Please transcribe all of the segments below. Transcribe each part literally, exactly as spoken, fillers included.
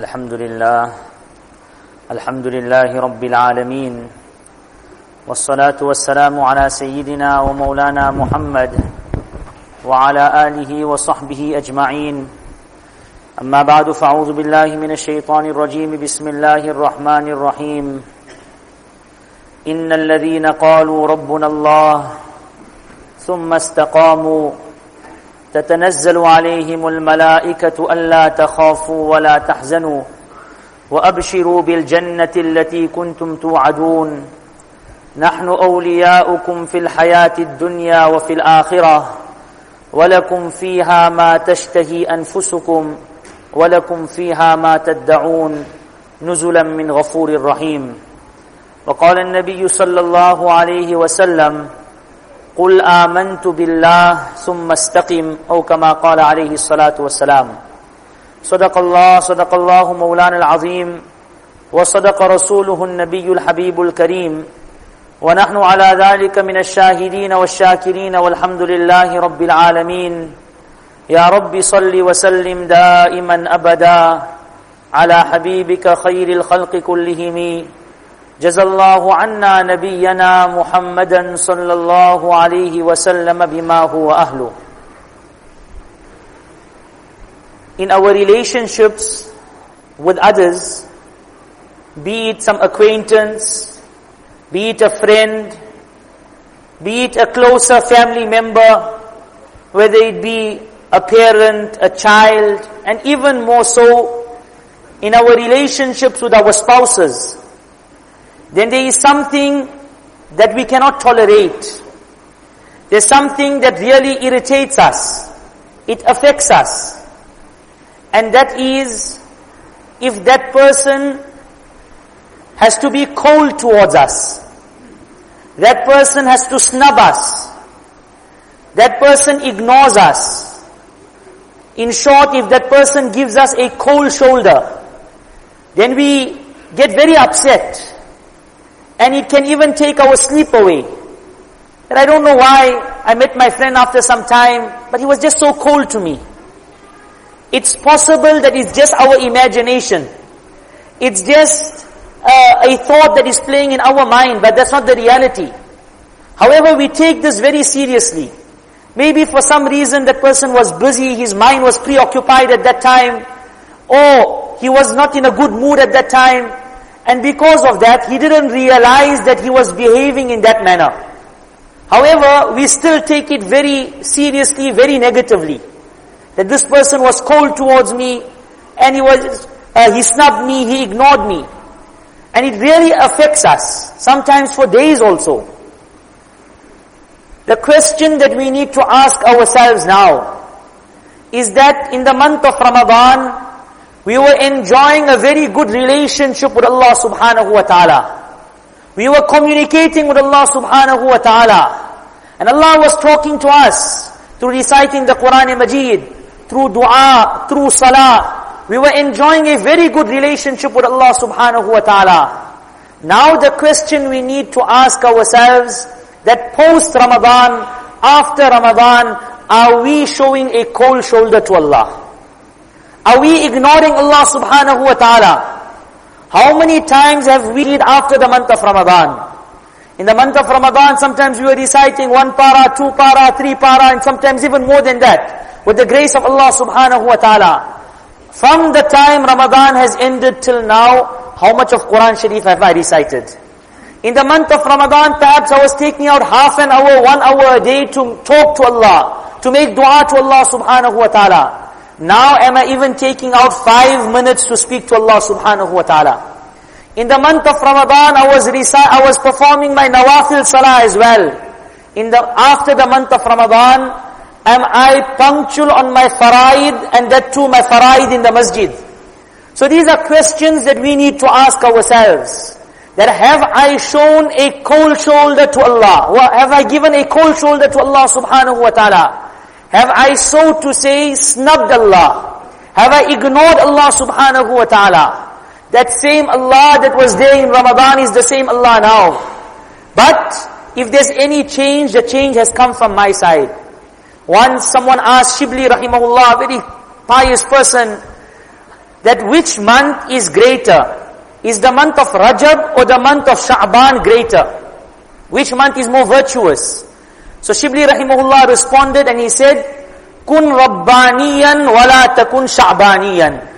الحمد لله الحمد لله رب العالمين والصلاة والسلام على سيدنا ومولانا محمد وعلى آله وصحبه أجمعين أما بعد فأعوذ بالله من الشيطان الرجيم بسم الله الرحمن الرحيم إن الذين قالوا ربنا الله ثم استقاموا تتنزل عليهم الملائكة ألا تخافوا ولا تحزنوا وأبشروا بالجنة التي كنتم توعدون نحن أولياؤكم في الحياة الدنيا وفي الآخرة ولكم فيها ما تشتهي أنفسكم ولكم فيها ما تدعون نزلا من غفور رحيم. وقال النبي صلى الله عليه وسلم قل آمنت بالله ثم استقم أو كما قال عليه الصلاة والسلام. صدق الله صدق الله مولانا العظيم وصدق رسوله النبي الحبيب الكريم ونحن على ذلك من الشاهدين والشاكرين والحمد لله رب العالمين. يا رب صل وسلم دائما أبدا على حبيبك خير الخلق كلهم جزا الله عنا نبينا محمدا صلى الله عليه وسلم بما هو أهله. In our relationships with others, be it some acquaintance, be it a friend, be it a closer family member, whether it be a parent, a child, and even more so in our relationships with our spouses, then there is something that we cannot tolerate. There's something that really irritates us. It affects us. And that is, if that person has to be cold towards us. That person has to snub us. That person ignores us. In short, if that person gives us a cold shoulder, then we get very upset. And it can even take our sleep away. And I don't know why I met my friend after some time, but he was just so cold to me. It's possible that it's just our imagination. It's just uh, a thought that is playing in our mind, but that's not the reality. However, we take this very seriously. Maybe for some reason that person was busy, his mind was preoccupied at that time, or he was not in a good mood at that time. And because of that, he didn't realize that he was behaving in that manner. However, we still take it very seriously, very negatively. That this person was cold towards me, and he was, uh, he snubbed me, he ignored me. And it really affects us, sometimes for days also. The question that we need to ask ourselves now is that in the month of Ramadan, we were enjoying a very good relationship with Allah subhanahu wa ta'ala. We were communicating with Allah subhanahu wa ta'ala. And Allah was talking to us through reciting the Quran Majid, through dua, through salah. We were enjoying a very good relationship with Allah subhanahu wa ta'ala. Now the question we need to ask ourselves, that post Ramadan, after Ramadan, are we showing a cold shoulder to Allah? Are we ignoring Allah subhanahu wa ta'ala? How many times have we read after the month of Ramadan? In the month of Ramadan, sometimes we were reciting one para, two para, three para, and sometimes even more than that, with the grace of Allah subhanahu wa ta'ala. From the time Ramadan has ended till now, how much of Quran Sharif have I recited? In the month of Ramadan, perhaps I was taking out half an hour, one hour a day to talk to Allah, to make dua to Allah subhanahu wa ta'ala. Now am I even taking out five minutes to speak to Allah subhanahu wa ta'ala. In the month of Ramadan, I was reci- I was performing my nawafil salah as well. In the, after the month of Ramadan, am I punctual on my faraid, and that too my faraid in the masjid? So these are questions that we need to ask ourselves. That have I shown a cold shoulder to Allah? Or have I given a cold shoulder to Allah subhanahu wa ta'ala? Have I, so to say, snubbed Allah? Have I ignored Allah subhanahu wa ta'ala? That same Allah that was there in Ramadan is the same Allah now. But if there's any change, the change has come from my side. Once someone asked Shibli rahimahullah, a very pious person, that which month is greater? Is the month of Rajab or the month of Sha'ban greater? Which month is more virtuous? So Shibli rahimahullah responded and he said, Kun Rabbaniyan wala takun Sha'baniyan.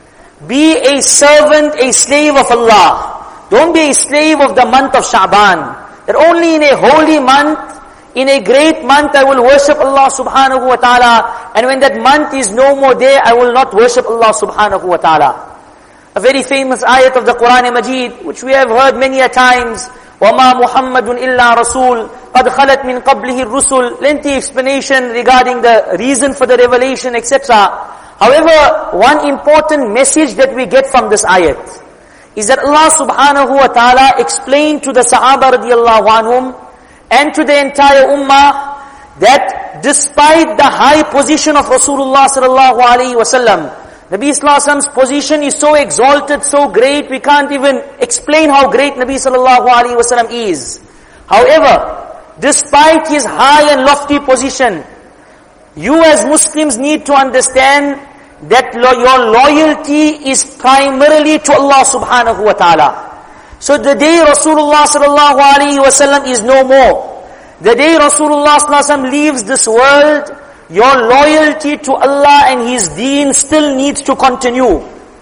Be a servant, a slave of Allah. Don't be a slave of the month of Sha'ban. That only in a holy month, in a great month I will worship Allah subhanahu wa ta'ala. And when that month is no more there, I will not worship Allah subhanahu wa ta'ala. A very famous ayat of the Quran Majid, which we have heard many a times. وَمَا مُحَمَّدٌ إِلَّا رَسُولٌ قَدْ خَلَتْ مِنْ قَبْلِهِ الرُّسُلُ. Lengthy explanation regarding the reason for the revelation, et cetera. However, one important message that we get from this ayat is that Allah subhanahu wa ta'ala explained to the Sahaba radiallahu anhum and to the entire ummah that despite the high position of Rasulullah sallallahu alaihi wasallam, Nabi sallallahu alaihi wasallam's position is so exalted, so great, we can't even explain how great Nabi sallallahu alaihi wasallam is. However, despite his high and lofty position, you as Muslims need to understand that lo- your loyalty is primarily to Allah subhanahu wa ta'ala. So the day Rasulullah sallallahu alaihi wasallam is no more, the day Rasulullah sallallahu alaihi wasallam leaves this world, your loyalty to Allah and His deen still needs to continue.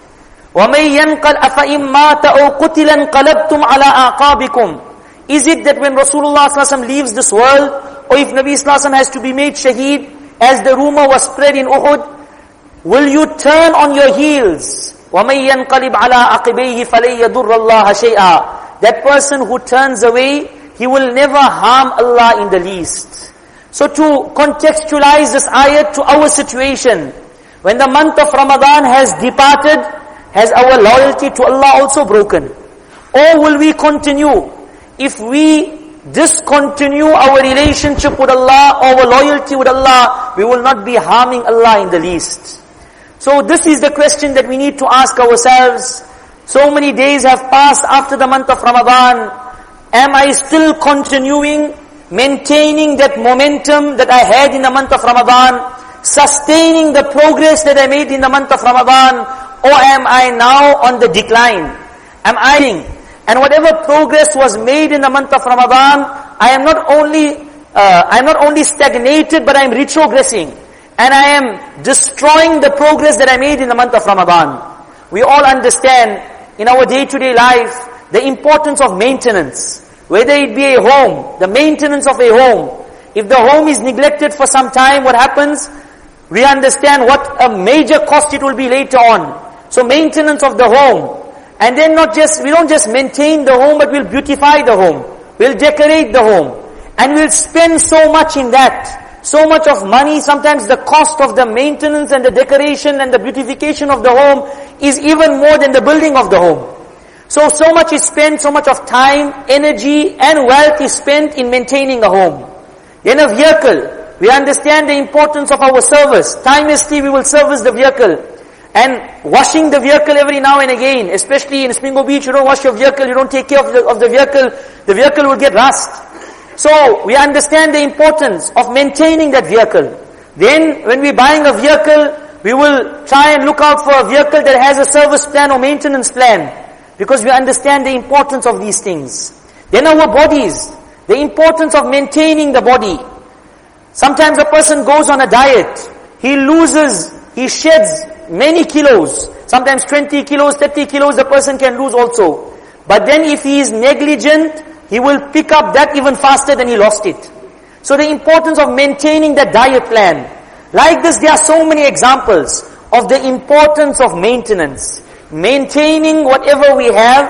وَمَنْ يَنْقَلْ أَفَإِمْ مَاتَ أَوْ قُتِلَ انْقَلَبْتُمْ عَلَىٰ أَعْقَابِكُمْ. Is it that when Rasulullah sallallahu alaihi wasallam leaves this world, or if Nabi sallallahu alaihi wasallam has to be made shaheed, as the rumor was spread in Uhud, will you turn on your heels? وَمَنْ يَنْقَلِبْ عَلَىٰ عَقِبَيْهِ فَلَنْ يَضُرَّ اللَّهَ شَيْئًا. That person who turns away, he will never harm Allah in the least. So to contextualize this ayat to our situation, when the month of Ramadan has departed, has our loyalty to Allah also broken? Or will we continue? If we discontinue our relationship with Allah, our loyalty with Allah, we will not be harming Allah in the least. So this is the question that we need to ask ourselves. So many days have passed after the month of Ramadan. Am I still continuing, maintaining that momentum that I had in the month of Ramadan, sustaining the progress that I made in the month of Ramadan, or am I now on the decline? Am I And whatever progress was made in the month of Ramadan, I am not only, uh, I am not only stagnated, but I am retrogressing. And I am destroying the progress that I made in the month of Ramadan. We all understand in our day-to-day life, the importance of maintenance. Whether it be a home, the maintenance of a home. If the home is neglected for some time, what happens? We understand what a major cost it will be later on. So maintenance of the home. And then not just, we don't just maintain the home, but we'll beautify the home. We'll decorate the home. And we'll spend so much in that. So much of money, sometimes the cost of the maintenance and the decoration and the beautification of the home is even more than the building of the home. So, so much is spent, so much of time, energy and wealth is spent in maintaining a home. In a vehicle, we understand the importance of our service. Timelessly we will service the vehicle. And washing the vehicle every now and again, especially in Spingo Beach, you don't wash your vehicle, you don't take care of the, of the vehicle, the vehicle will get rust. So, we understand the importance of maintaining that vehicle. Then, when we're buying a vehicle, we will try and look out for a vehicle that has a service plan or maintenance plan. Because we understand the importance of these things. Then our bodies, the importance of maintaining the body. Sometimes a person goes on a diet, he loses, he sheds many kilos, sometimes twenty kilos, thirty kilos the person can lose also. But then if he is negligent, he will pick up that even faster than he lost it. So the importance of maintaining that diet plan. Like this, there are so many examples of the importance of maintenance. Maintaining whatever we have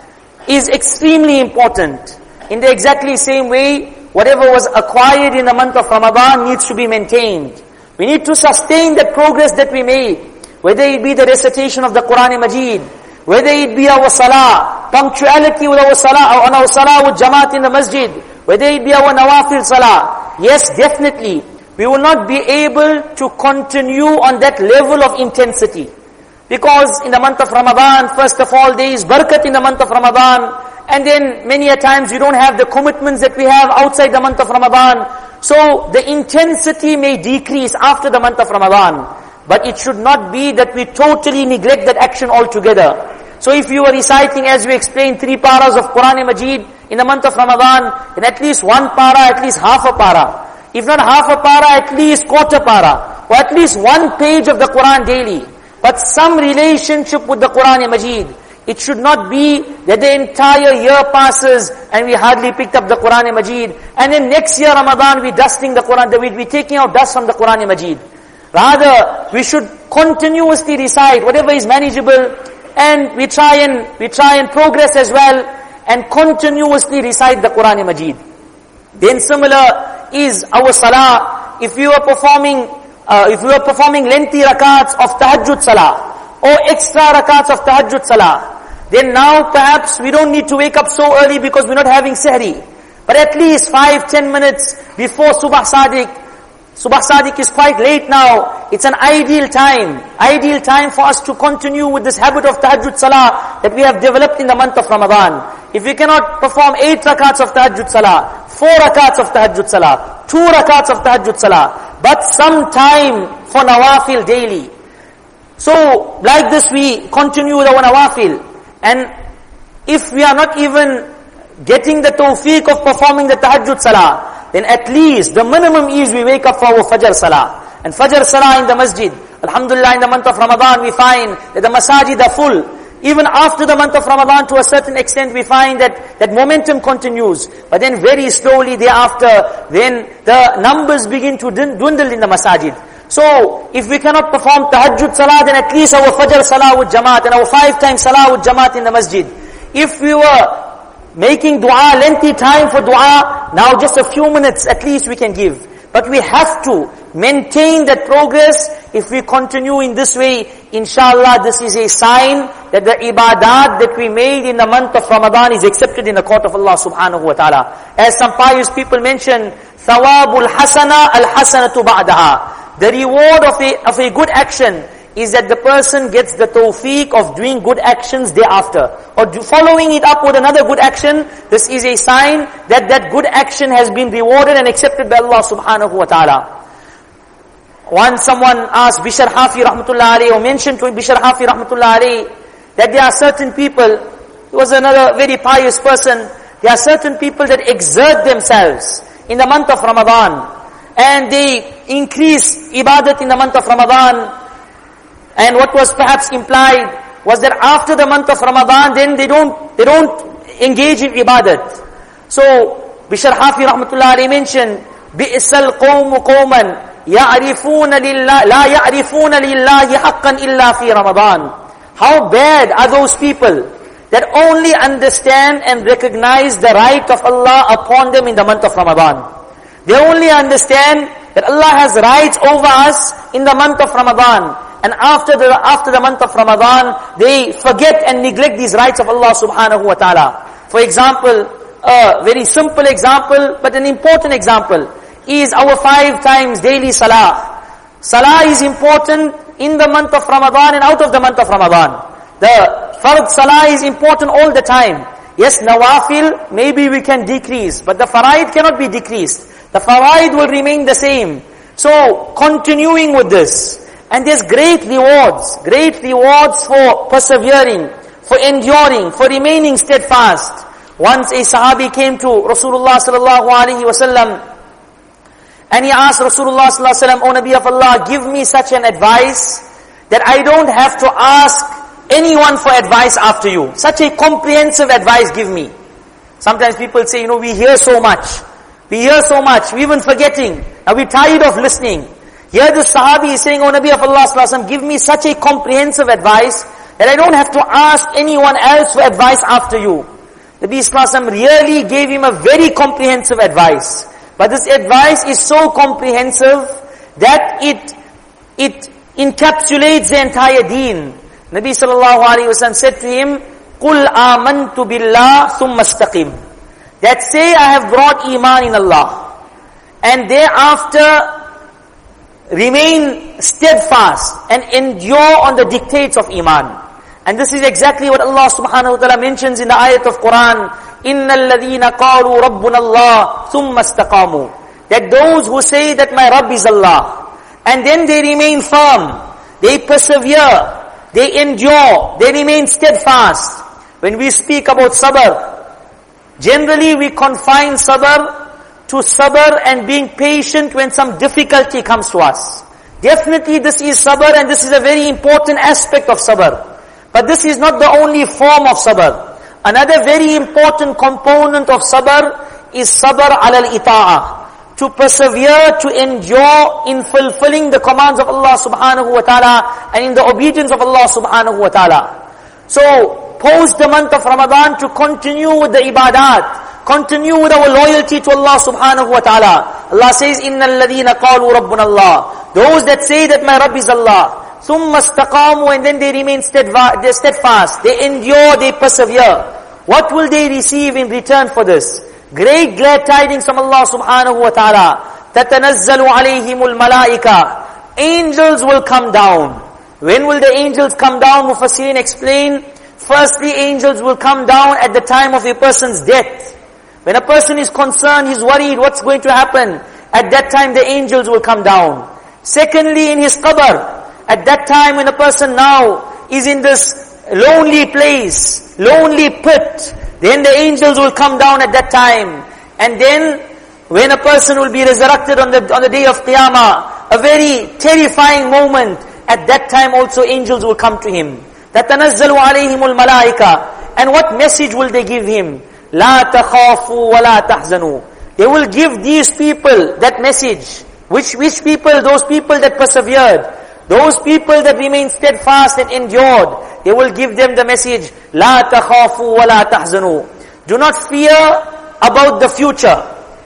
is extremely important. In the exactly same way, whatever was acquired in the month of Ramadan needs to be maintained. We need to sustain the progress that we made. Whether it be the recitation of the Quran Majid, whether it be our salah, punctuality with our salah, on our salah with jamaat in the masjid, whether it be our nawafil salah. Yes, definitely, we will not be able to continue on that level of intensity. Because in the month of Ramadan, first of all, there is barakat in the month of Ramadan, and then many a times we don't have the commitments that we have outside the month of Ramadan. So the intensity may decrease after the month of Ramadan. But it should not be that we totally neglect that action altogether. So if you were reciting, as we explained, three paras of Quran Majid in the month of Ramadan, then at least one para, at least half a para. If not half a para, at least quarter para. Or at least one page of the Quran daily. But some relationship with the Quran Majid. It should not be that the entire year passes and we hardly picked up the Quran Majid. And then next year Ramadan we dusting the Quran, we'd be taking out dust from the Quran Majid. Rather, we should continuously recite whatever is manageable, and we try and we try and progress as well, and continuously recite the Quran Majid. Then similar is our salah. If we were performing, uh, if we were performing lengthy rakats of tahajjud salah, or extra rakats of tahajjud salah, then now perhaps we don't need to wake up so early because we're not having sahri. But at least five, ten minutes before Subah Sadiq. Subah Sadiq is quite late now. It's an ideal time. Ideal time for us to continue with this habit of tahajjud salah that we have developed in the month of Ramadan. If we cannot perform eight rakats of tahajjud salah, four rakats of tahajjud salah, two rakats of tahajjud salah, but some time for nawafil daily. So, like this we continue with our nawafil. And if we are not even getting the tawfiq of performing the tahajjud salah, then at least the minimum is we wake up for our Fajr Salah. And Fajr Salah in the masjid. Alhamdulillah, in the month of Ramadan we find that the masajid are full. Even after the month of Ramadan, to a certain extent, we find that that momentum continues. But then very slowly thereafter, then the numbers begin to dwindle in the masajid. So, if we cannot perform tahajjud salah, then at least our Fajr Salah with Jamaat and our five times Salah with Jamaat in the masjid. If we were making dua, lengthy time for dua, now just a few minutes at least we can give. But we have to maintain that progress. If we continue in this way, inshallah, this is a sign that the ibadat that we made in the month of Ramadan is accepted in the court of Allah subhanahu wa ta'ala. As some pious people mention, thawabul hasana al-hasanatu ba'daha. The reward of a, of a good action is that the person gets the tawfiq of doing good actions thereafter. Or do, following it up with another good action, this is a sign that that good action has been rewarded and accepted by Allah subhanahu wa ta'ala. Once someone asked Bishr Hafi rahmatullah alayhi, or mentioned to Bishr Hafi rahmatullah alayhi, that there are certain people, he was another very pious person, there are certain people that exert themselves in the month of Ramadan, and they increase ibadat in the month of Ramadan. And what was perhaps implied was that after the month of Ramadan, then they don't, they don't engage in ibadat. So, Bishr Hafi rahmatullah alayhi mentioned, بِئْسَ الْقَوْمُ قَوْمًا يَعْرِفُونَ لِلَّهِ لَا يَعْرِفُونَ لِلَّهِ حَقًّا إِلَّا فِي رَمَضَانِ. How bad are those people that only understand and recognize the right of Allah upon them in the month of Ramadan. They only understand that Allah has rights over us in the month of Ramadan. And after the after the month of Ramadan, they forget and neglect these rights of Allah subhanahu wa ta'ala. For example, a very simple example, but an important example, is our five times daily salah. Salah is important in the month of Ramadan and out of the month of Ramadan. The fard salah is important all the time. Yes, nawafil, maybe we can decrease, but the faraid cannot be decreased. The faraid will remain the same. So, continuing with this. And there's great rewards, great rewards for persevering, for enduring, for remaining steadfast. Once a sahabi came to Rasulullah sallallahu alaihi wasallam, and he asked Rasulullah sallallahu alaihi wasallam, O Nabi of Allah, give me such an advice that I don't have to ask anyone for advice after you. Such a comprehensive advice give me. Sometimes people say, you know, we hear so much. We hear so much, we even forgetting. Now we're tired of listening. Here the Sahabi is saying, O Nabi of Allah sallallahu alaihi wasallam, give me such a comprehensive advice that I don't have to ask anyone else for advice after you. Nabi sallallahu alaihi wasallam really gave him a very comprehensive advice. But this advice is so comprehensive that it it encapsulates the entire deen. Nabi sallallahu alaihi wasallam said to him, "Qul amantu billah thumma istaqim." That say, I have brought iman in Allah, and thereafter remain steadfast and endure on the dictates of iman. And this is exactly what Allah subhanahu wa ta'ala mentions in the ayat of Quran, إِنَّ الَّذِينَ قَالُوا رَبُّنَا اللَّهُ ثُمَّ اسْتَقَامُوا. That those who say that my Rabb is Allah, and then they remain firm, they persevere, they endure, they remain steadfast. When we speak about sabr, generally we confine sabr to sabr and being patient when some difficulty comes to us. Definitely this is sabr, and this is a very important aspect of sabr. But this is not the only form of sabr. Another very important component of sabr is sabr ala al-ita'ah. To persevere, to endure in fulfilling the commands of Allah subhanahu wa ta'ala and in the obedience of Allah subhanahu wa ta'ala. So, post the month of Ramadan to continue with the ibadat, continue with our loyalty to Allah subhanahu wa ta'ala. Allah says, إِنَّ الَّذِينَ قَالُوا رَبُّنَا اللَّهِ. Those that say that my Rabb is Allah, ثُمَّ اسْتَقَامُوا, and then they remain steadfast, they endure, they persevere. What will they receive in return for this? Great glad tidings from Allah subhanahu wa ta'ala. تَتَنَزَّلُ عَلَيْهِمُ الْمَلَائِكَةِ. Angels will come down. When will the angels come down? Mufassirin explain, firstly angels will come down at the time of a person's death. When a person is concerned, he's worried, what's going to happen? At that time the angels will come down. Secondly, in his qabr, at that time when a person now is in this lonely place, lonely pit, then the angels will come down at that time. And then, when a person will be resurrected on the on the day of Qiyamah, a very terrifying moment, at that time also angels will come to him. تَتَنَزَّلُ عَلَيْهِمُ الْمَلَائِكَةِ. And what message will they give him? لَا تَخَافُوا وَلَا تَحْزَنُوا. They will give these people that message. Which, which people? Those people that persevered. Those people that remain steadfast and endured, they will give them the message, لَا تَخَافُوا وَلَا تَحْزَنُوا. Do not fear about the future.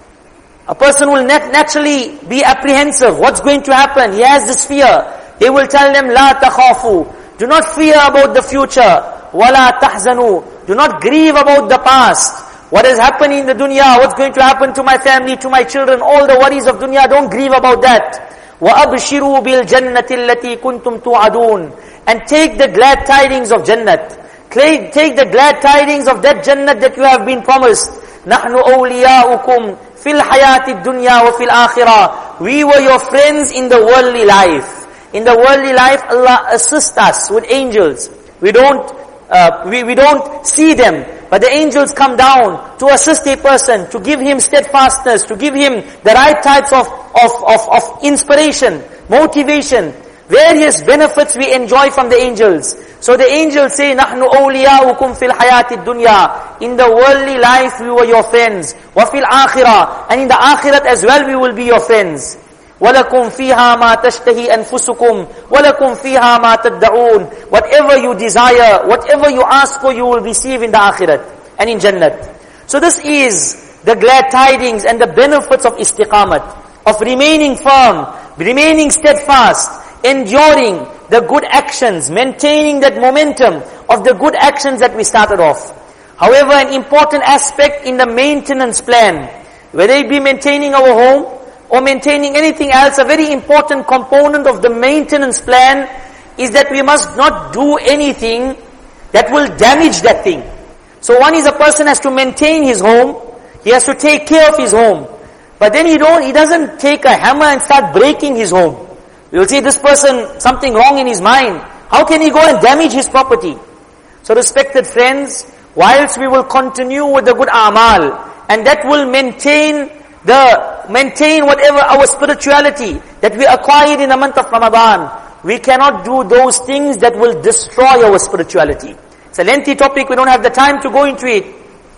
A person will nat- naturally be apprehensive. What's going to happen? He has this fear. They will tell them, لَا تَخَافُوا. Do not fear about the future. وَلَا تَحْزَنُوا. Do not grieve about the past. What is happening in the dunya? What's going to happen to my family, to my children? All the worries of dunya, don't grieve about that. وَأَبْشِرُوا بِالْجَنَّةِ الَّتِي كُنْتُمْ تُوعَدُونَ. And take the glad tidings of Jannat. Take the glad tidings of that Jannat that you have been promised. نَحْنُ أَوْلِيَاؤُكُمْ فِي الْحَيَاةِ الدُّنْيَا وَفِي الْآخِرَةِ. We were your friends in the worldly life. In the worldly life, Allah assists us with angels. We don't, uh, we, we don't see them. But the angels come down to assist a person, to give him steadfastness, to give him the right types of, of, of, of inspiration, motivation, various benefits we enjoy from the angels. So the angels say, نَحْنُ أَوْلِيَاؤُكُمْ فِي الْحَيَاةِ الدُّنْيَا. In the worldly life we were your friends. وَفِي الْآخِرَةِ. And in the akhirat as well we will be your friends. وَلَكُمْ فِيهَا مَا تَشْتَهِي أَنفُسُكُمْ وَلَكُمْ فِيهَا مَا تَدَّعُونَ. Whatever you desire, whatever you ask for, you will receive in the akhirat and in Jannat. So this is the glad tidings and the benefits of istiqamat, of remaining firm, remaining steadfast, enduring the good actions, maintaining that momentum of the good actions that we started off. However, an important aspect in the maintenance plan, whether it be maintaining our home, or maintaining anything else, a very important component of the maintenance plan is that we must not do anything that will damage that thing. So one is a person has to maintain his home, he has to take care of his home. But then he don't, he doesn't take a hammer and start breaking his home. We will say this person, something wrong in his mind. How can he go and damage his property? So respected friends, whilst we will continue with the good a'mal, and that will maintain the, maintain whatever our spirituality that we acquired in the month of Ramadan, we cannot do those things that will destroy our spirituality. It's a lengthy topic, we don't have the time to go into it.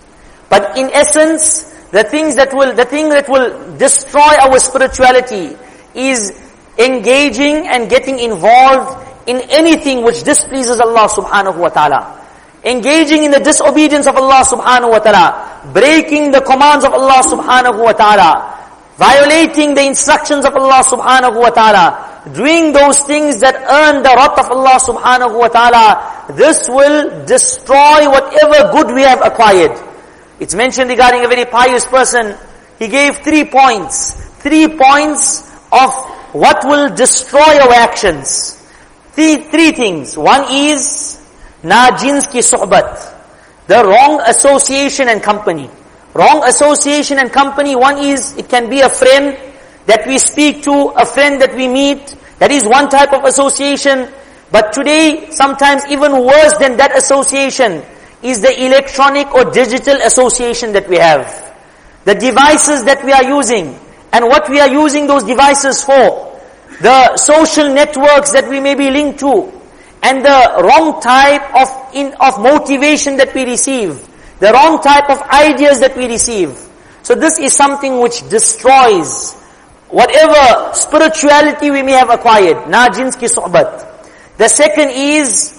But in essence, the things that will, the thing that will destroy our spirituality is engaging and getting involved in anything which displeases Allah subhanahu wa ta'ala. Engaging in the disobedience of Allah subhanahu wa ta'ala. Breaking the commands of Allah subhanahu wa ta'ala. Violating the instructions of Allah subhanahu wa ta'ala. Doing those things that earn the wrath of Allah subhanahu wa ta'ala. This will destroy whatever good we have acquired. It's mentioned regarding a very pious person. He gave three points. Three points of what will destroy our actions. Three, three things. One is najins ki suhbat, the wrong association and company. Wrong association and company. One is, it can be a friend that we speak to, a friend that we meet, That is one type of association. But today, sometimes even worse than that association is the electronic or digital association that we have. The devices that we are using, and what we are using those devices for. The social networks that we may be linked to, and the wrong type of in, of motivation that we receive, the wrong type of ideas that we receive. So this is something which destroys whatever spirituality we may have acquired. Na jins ki suhbat. The second is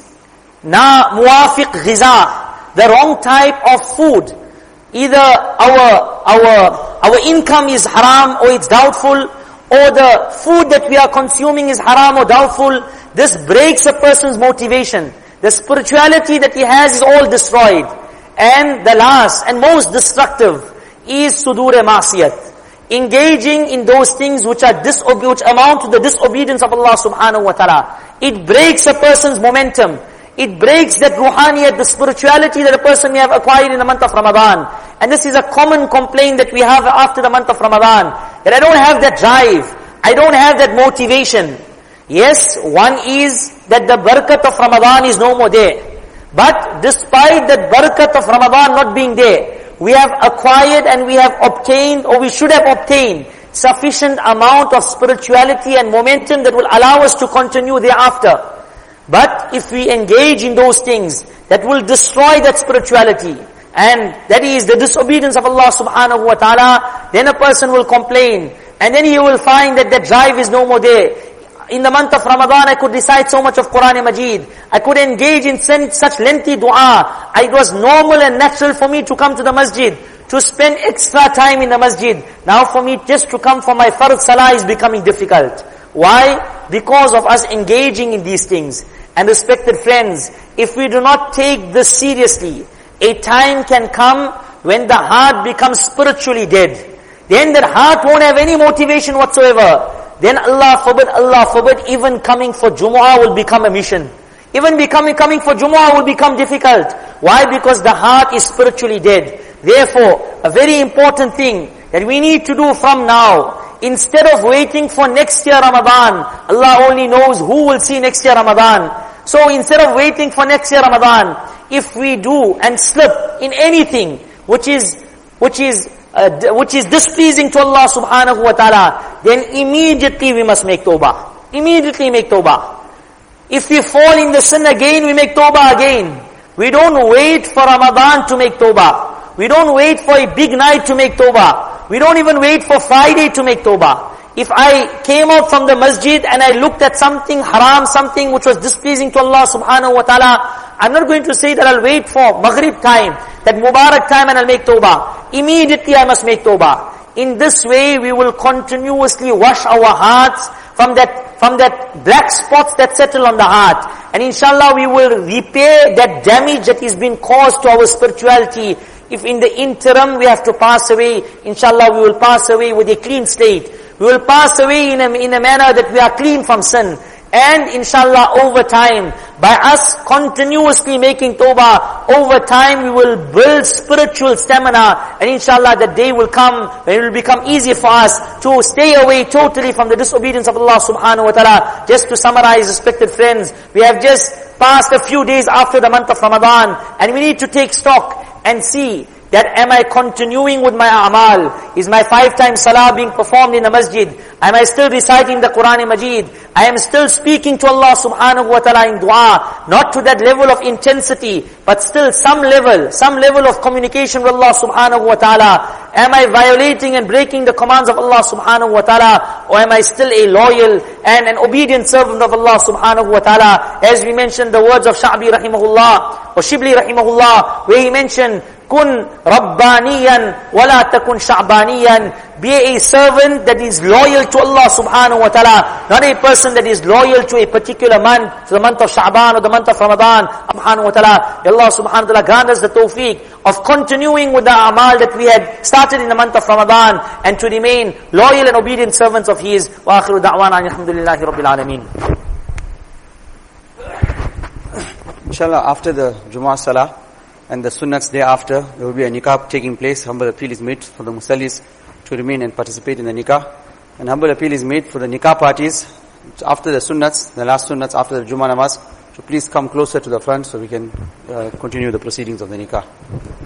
na muwafiq ghiza, the wrong type of food. Either our our our income is haram or it's doubtful, or the food that we are consuming is haram or doubtful. This breaks a person's motivation. The spirituality that he has is all destroyed. And the last and most destructive is sudur ma'siyat. Engaging in those things which are disobe- which amount to the disobedience of Allah subhanahu wa ta'ala. It breaks a person's momentum. It breaks that ruhaniyat, the spirituality that a person may have acquired in the month of Ramadan. And this is a common complaint that we have after the month of Ramadan. That I don't have that drive. I don't have that motivation. Yes, one is that the barakat of Ramadan is no more there. But despite that barakat of Ramadan not being there, we have acquired and we have obtained, or we should have obtained, sufficient amount of spirituality and momentum that will allow us to continue thereafter. But if we engage in those things that will destroy that spirituality, and that is the disobedience of Allah subhanahu wa ta'ala, then a person will complain. And then he will find that that drive is no more there. In the month of Ramadan, I could recite so much of Quran Majid. I could engage in such lengthy dua. It was normal and natural for me to come to the masjid, to spend extra time in the masjid. Now for me just to come for my fard salah is becoming difficult. Why? Because of us engaging in these things. And respected friends, if we do not take this seriously, a time can come when the heart becomes spiritually dead. Then that heart won't have any motivation whatsoever. Then Allah forbid, Allah forbid, even coming for Jumu'ah will become a mission. Even becoming coming for Jumu'ah will become difficult. Why? Because the heart is spiritually dead. Therefore, a very important thing that we need to do from now, instead of waiting for next year Ramadan, Allah only knows who will see next year Ramadan. So instead of waiting for next year Ramadan, if we do and slip in anything which is which is Uh, which is displeasing to Allah subhanahu wa ta'ala, then immediately we must make tawbah. Immediately make tawbah. If we fall in the sin again, we make tawbah again. We don't wait for Ramadan to make tawbah. We don't wait for a big night to make tawbah. We don't even wait for Friday to make tawbah. If I came out from the masjid and I looked at something haram, something which was displeasing to Allah subhanahu wa ta'ala, I'm not going to say that I'll wait for Maghrib time, that Mubarak time, and I'll make tawbah. Immediately I must make tawbah. In this way, we will continuously wash our hearts from that, from that black spots that settle on the heart. And inshallah we will repair that damage that has been caused to our spirituality. If in the interim we have to pass away, inshallah we will pass away with a clean slate. We will pass away in a, in a manner that we are clean from sin. And inshallah over time, by us continuously making tawbah, over time we will build spiritual stamina. And inshallah the day will come when it will become easy for us to stay away totally from the disobedience of Allah subhanahu wa ta'ala. Just to summarize, respected friends, we have just passed a few days after the month of Ramadan, and we need to take stock and see that am I continuing with my a'mal? Is my five times salah being performed in the masjid? Am I still reciting the Quran Majid? I am still speaking to Allah subhanahu wa ta'ala in dua, not to that level of intensity, but still some level, some level of communication with Allah subhanahu wa ta'ala. Am I violating and breaking the commands of Allah subhanahu wa ta'ala? Or am I still a loyal and an obedient servant of Allah subhanahu wa ta'ala? As we mentioned the words of Sha'bi rahimahullah, or Shibli rahimahullah, where he mentioned, Kun Rabbaniyan wala takun Sha'baniyan. Be a servant that is loyal to Allah subhanahu wa ta'ala, not a person that is loyal to a particular month, to the month of Sha'ban or the month of Ramadan. Subhanahu wa ta'ala, Allah subhanahu wa ta'ala grant us the tawfiq of continuing with the amal that we had started in the month of Ramadan, and to remain loyal and obedient servants of His. Wa akhiru da'wana alhamdulillahi rabbil alameen. Inshallah, after the Jummah Salah and the Sunnats thereafter, there will be a nikah taking place. Humble appeal is made for the Musallis to remain and participate in the nikah. And humble appeal is made for the nikah parties after the sunnats, the last sunnats after the Jummah namaz. So please come closer to the front so we can uh, continue the proceedings of the nikah.